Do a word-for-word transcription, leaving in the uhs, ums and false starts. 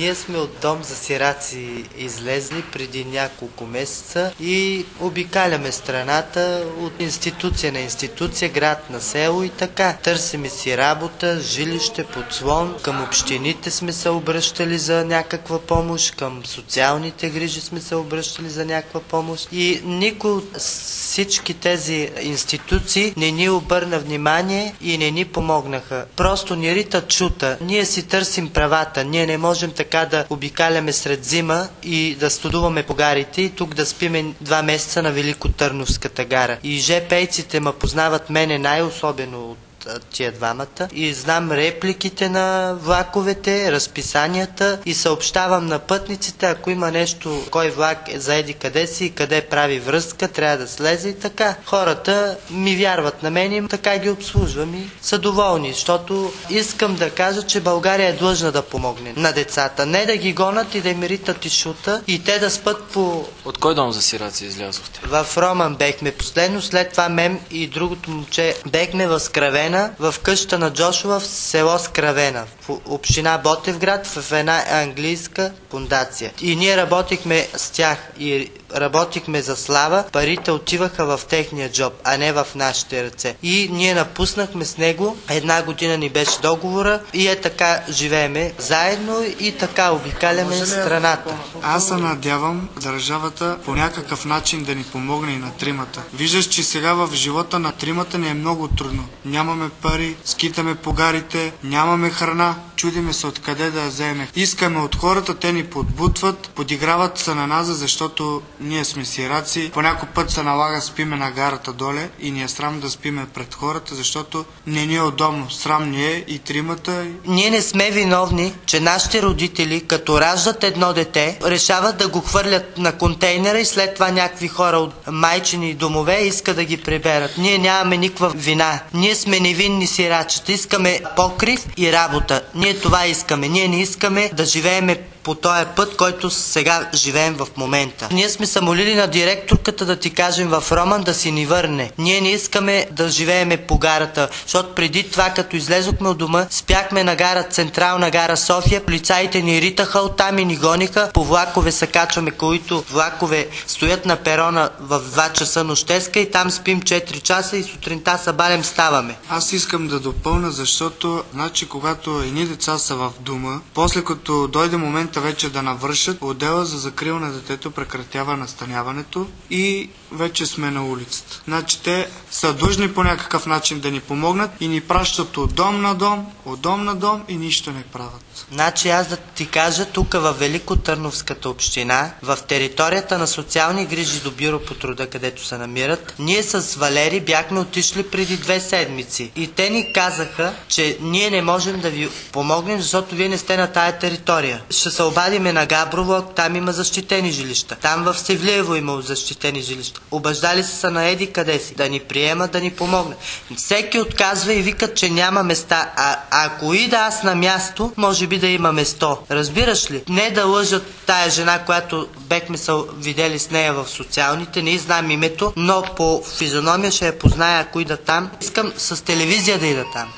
Ние сме от дом за сираци излезли преди няколко месеца и обикаляме страната от институция на институция, град на село и така. Търсиме си работа, жилище, подслон. Към общините сме се обръщали за някаква помощ, към социалните грижи сме се обръщали за някаква помощ и никой от всички тези институции не ни обърна внимание и не ни помогнаха. Просто ни ритат чута. Ние си търсим правата. Ние не можем така да обикаляме сред зима и да студуваме по гарите и тук да спиме два месеца на Великотърновската гара. И жепейците ме познават мене най-особено от тия двамата и знам репликите на влаковете, разписанията и съобщавам на пътниците, ако има нещо, кой влак е заеди къде си, къде прави връзка, трябва да слезе и така. Хората ми вярват на мен и така ги обслужвам и са доволни, защото искам да кажа, че България е длъжна да помогне на децата. Не да ги гонат и да им ритат и шута и те да спят по... От кой дом за сираци излязохте? В Роман бехме последно, след това мем и другото момче бехме в Скравена, в къща на Джошуа в село Скравена, в община Ботевград, в една английска фундация. И ние работихме с тях и работихме за слава, парите отиваха в техния джоб, а не в нашите ръце. И ние напуснахме с него, една година ни беше договора и е така живееме заедно и така обикаляме страната. Аз се надявам държавата по някакъв начин да ни помогне и на тримата. Виждаш, че сега в живота на тримата ни е много трудно. Нямаме пари, скитаме по гарите, нямаме храна, чудиме се откъде да я вземе. Искаме от хората, те ни подбутват, подиграват се на нас, защото ние сме сираци. По някой път се налага спиме на гарата доле и ни е срам да спиме пред хората, защото не ни е удобно. Срам ни е и тримата. Ние не сме виновни, че нашите родители, като раждат едно дете, решават да го хвърлят на контейнера и след това някакви хора от майчини домове искат да ги приберат. Ние нямаме никаква вина. Ние сме невинни сирачета. Искаме покрив и работа. Ние това искаме. Ние не искаме да живееме по този път, който сега живеем в момента. Ние сме се молили на директорката да ти кажем в Роман да си ни върне. Ние не искаме да живееме по гарата, защото преди това, като излезохме от дома, спяхме на гара Централна гара София, полицаите ни ритаха оттам и ни гониха, по влакове се качваме, които влакове стоят на перона в два часа нощеска и там спим четири часа и сутринта се балем ставаме. Аз искам да допълня, защото значи когато едни деца са в дома, после като дойде момент вече да навършат, отдела за закрила на детето прекратява настаняването и вече сме на улицата. Значи те са длъжни по някакъв начин да ни помогнат и ни пращат от дом на дом, от дом на дом и нищо не правят. Значи аз да ти кажа, тук в Великотърновската община, в територията на социални грижи до бюро по труда, където се намират, ние с Валери бяхме отишли преди две седмици и те ни казаха, че ние не можем да ви помогнем, защото вие не сте на тая територия. Ще се обадиме на Габрово, там има защитени жилища. Там в Севлиево има защитени жилища. Обаждали се са на еди къде си, да ни приемат, да ни помогнат. Всеки отказва и викат, че няма места. А ако ида аз на място, може би да има место. Разбираш ли? Не да лъжат тая жена, която бехме се видели с нея в социалните, не знам името, но по физиономия ще я позная, ако ида там. Искам с телевизия да ида там.